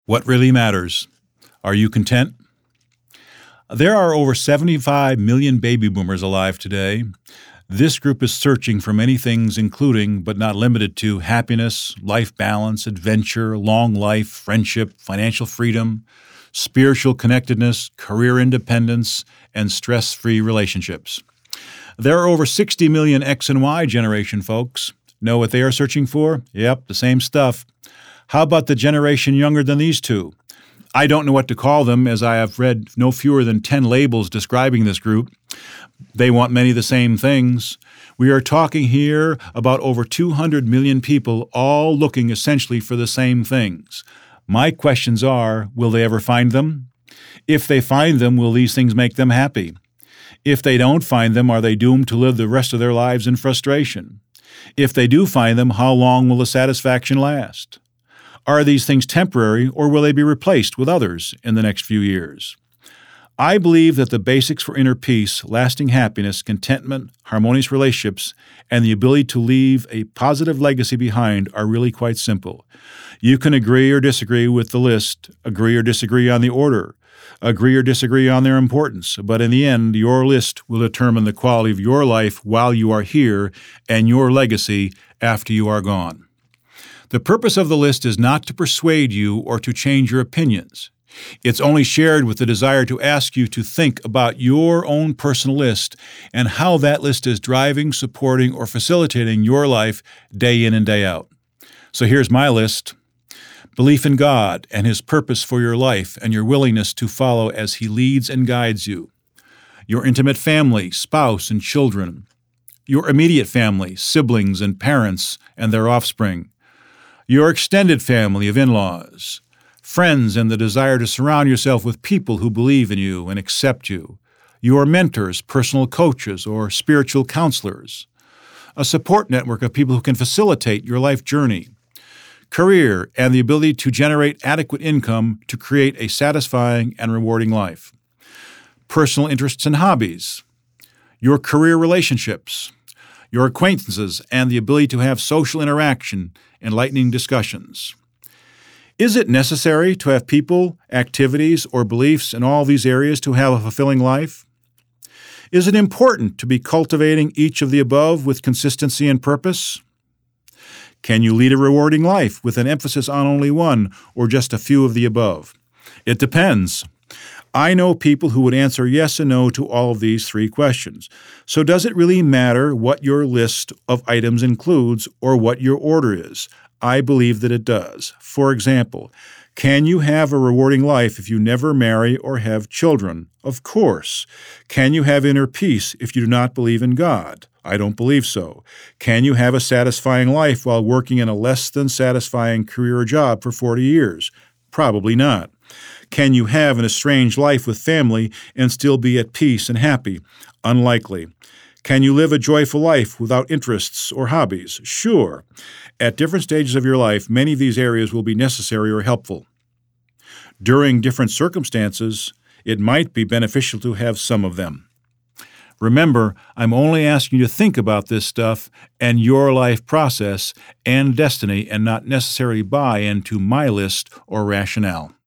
What really matters? Are you content? There are over 75 million baby boomers alive today. This group is searching for many things, including, but not limited to, happiness, life balance, adventure, long life, friendship, financial freedom, spiritual connectedness, career independence, and stress-free relationships. There are over 60 million X and Y generation folks. Know what they are searching for? Yep, the same stuff. How about the generation younger than these two? I don't know what to call them, as I have read no fewer than 10 labels describing this group. They want many of the same things. We are talking here about over 200 million people, all looking essentially for the same things. My questions are, will they ever find them? If they find them, will these things make them happy? If they don't find them, are they doomed to live the rest of their lives in frustration? If they do find them, how long will the satisfaction last? Are these things temporary, or will they be replaced with others in the next few years? I believe that the basics for inner peace, lasting happiness, contentment, harmonious relationships, and the ability to leave a positive legacy behind are really quite simple. You can agree or disagree with the list, agree or disagree on the order, agree or disagree on their importance, but in the end, your list will determine the quality of your life while you are here and your legacy after you are gone. The purpose of the list is not to persuade you or to change your opinions. It's only shared with the desire to ask you to think about your own personal list and how that list is driving, supporting, or facilitating your life day in and day out. So here's my list. Belief in God and His purpose for your life and your willingness to follow as He leads and guides you. Your intimate family, spouse, and children. Your immediate family, siblings and parents and their offspring. Your extended family of in-laws, friends, and the desire to surround yourself with people who believe in you and accept you, your mentors, personal coaches, or spiritual counselors, a support network of people who can facilitate your life journey, career, and the ability to generate adequate income to create a satisfying and rewarding life, personal interests and hobbies, your career relationships, your acquaintances, and the ability to have social interaction, enlightening discussions. Is it necessary to have people, activities, or beliefs in all these areas to have a fulfilling life? Is it important to be cultivating each of the above with consistency and purpose? Can you lead a rewarding life with an emphasis on only one or just a few of the above? It depends. I know people who would answer yes and no to all of these three questions. So does it really matter what your list of items includes or what your order is? I believe that it does. For example, can you have a rewarding life if you never marry or have children? Of course. Can you have inner peace if you do not believe in God? I don't believe so. Can you have a satisfying life while working in a less than satisfying career or job for 40 years? Probably not. Can you have an estranged life with family and still be at peace and happy? Unlikely. Can you live a joyful life without interests or hobbies? Sure. At different stages of your life, many of these areas will be necessary or helpful. During different circumstances, it might be beneficial to have some of them. Remember, I'm only asking you to think about this stuff and your life process and destiny and not necessarily buy into my list or rationale.